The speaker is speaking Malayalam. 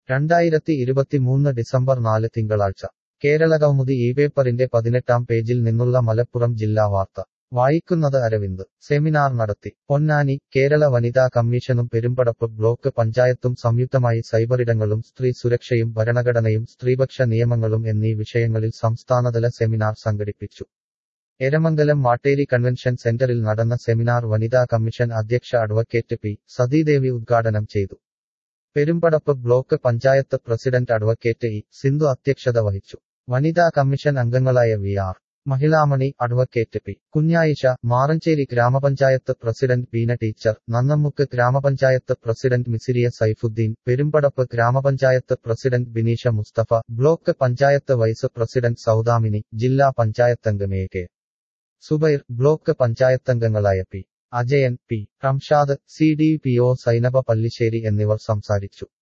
2023 ഡിസംബർ 4 തിങ്കളാഴ്ച കേരളകൗമുദി പേപ്പറിന്റെ 18-ാം പേജിൽ നിന്നുള്ള മലപ്പുറം ജില്ലാ വാർത്ത വായിക്കുന്നത് അരവിന്ദ് സെമിനാർ നടത്തി പൊന്നാനി കേരള വനിതാ കമ്മീഷനും പെരുമ്പടപ്പ് ബ്ലോക്ക് പഞ്ചായത്തും സംയുക്തമായി സൈബറിടങ്ങളും സ്ത്രീ സുരക്ഷയും ഭരണഘടനയും സ്ത്രീപക്ഷ നിയമങ്ങളും എന്നീ വിഷയങ്ങളിൽ സംസ്ഥാനതല സെമിനാർ സംഘടിപ്പിച്ചു. എരമംഗലം മാട്ടേരി കൺവെൻഷൻ സെന്ററിൽ നടന്ന സെമിനാർ വനിതാ കമ്മീഷൻ അധ്യക്ഷ അഡ്വക്കേറ്റ് പി. സതീദേവി ഉദ്ഘാടനം ചെയ്തു. Perumbadappu block panchayat president advocate E. Sindhu അധ്യക്ഷത വഹിച്ചു. വനിതാ കമ്മീഷൻ അംഗങ്ങളായ V. R. Mahilamani, advocate P. Kunjayisha, Maranchery ഗ്രാമപഞ്ചായത്ത് പ്രസിഡന്റ് ബീന ടീച്ചർ, നന്നമുക്ക് ഗ്രാമപഞ്ചായത്ത് പ്രസിഡന്റ് മിസിരിയ സൈഫുദ്ദീൻ, പെരുമ്പടപ്പ് ഗ്രാമപഞ്ചായത്ത് president Bineesha Musthafa, block panchayat vice president Saudamini, ജില്ലാ പഞ്ചായത്തംഗം എ. കെ. സുബൈർ, ബ്ലോക്ക് പഞ്ചായത്തംഗങ്ങളായ P. Ajayan, P. Ramshad, CDPO Sainaba Pallissery എന്നിവർ സംസാരിച്ചു.